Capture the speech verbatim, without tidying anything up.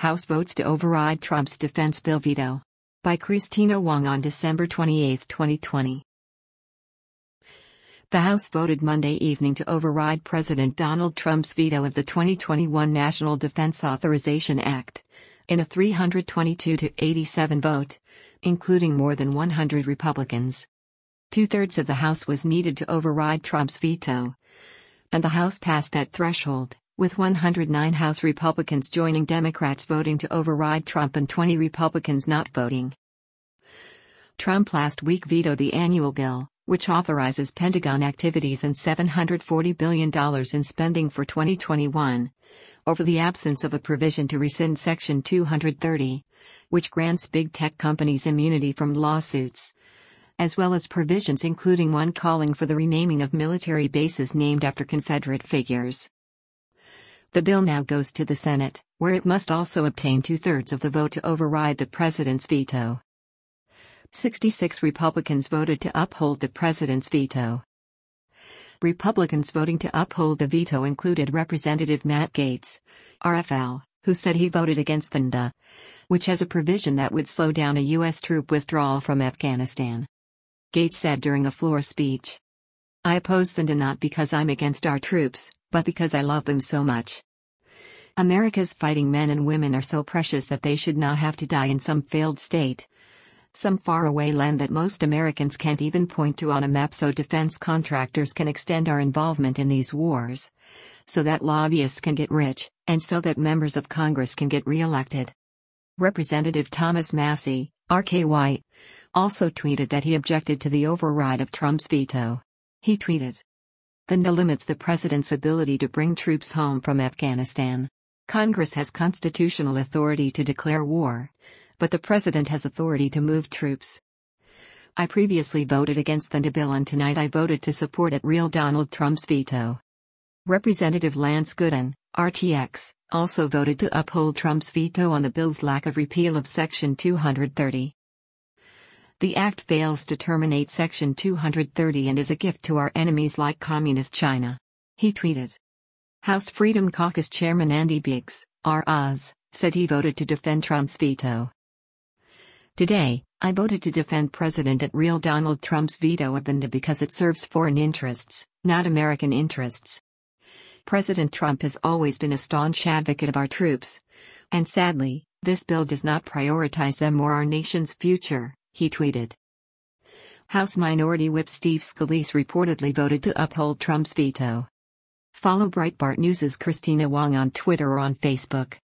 House votes to override Trump's defense bill veto. By Christina Wong on December twenty-eighth, twenty twenty. The House voted Monday evening to override President Donald Trump's veto of the twenty twenty-one National Defense Authorization Act, in a three hundred twenty-two to eighty-seven vote, including more than one hundred Republicans. Two-thirds of the House was needed to override Trump's veto, and the House passed that threshold, with one hundred nine House Republicans joining Democrats voting to override Trump and twenty Republicans not voting. Trump last week vetoed the annual bill, which authorizes Pentagon activities and seven hundred forty billion dollars in spending for twenty twenty-one, over the absence of a provision to rescind Section two thirty, which grants big tech companies immunity from lawsuits, as well as provisions including one calling for the renaming of military bases named after Confederate figures. The bill now goes to the Senate, where it must also obtain two-thirds of the vote to override the president's veto. sixty-six Republicans voted to uphold the president's veto. Republicans voting to uphold the veto included Representative Matt Gaetz, R F L, who said he voted against the N D A, which has a provision that would slow down a U S troop withdrawal from Afghanistan. Gaetz said during a floor speech, "I oppose the N D A not because I'm against our troops, but because I love them so much. America's fighting men and women are so precious that they should not have to die in some failed state, some faraway land that most Americans can't even point to on a map, so defense contractors can extend our involvement in these wars, so that lobbyists can get rich, and so that members of Congress can get re-elected." Representative Thomas Massie, R K White, also tweeted that he objected to the override of Trump's veto. He tweeted, "The N D A limits the president's ability to bring troops home from Afghanistan. Congress has constitutional authority to declare war, but the president has authority to move troops. I previously voted against the N D A bill and tonight I voted to support it. Real Donald Trump's veto." Representative Lance Gooden, R T X, also voted to uphold Trump's veto on the bill's lack of repeal of Section two thirty. "The act fails to terminate Section two thirty and is a gift to our enemies like Communist China," he tweeted. House Freedom Caucus Chairman Andy Biggs, R Oz, said he voted to defend Trump's veto. "Today, I voted to defend President at real Donald Trump's veto of the N D A because it serves foreign interests, not American interests. President Trump has always been a staunch advocate of our troops, and sadly, this bill does not prioritize them or our nation's future," he tweeted. House Minority Whip Steve Scalise reportedly voted to uphold Trump's veto. Follow Breitbart News' Christina Wong on Twitter or on Facebook.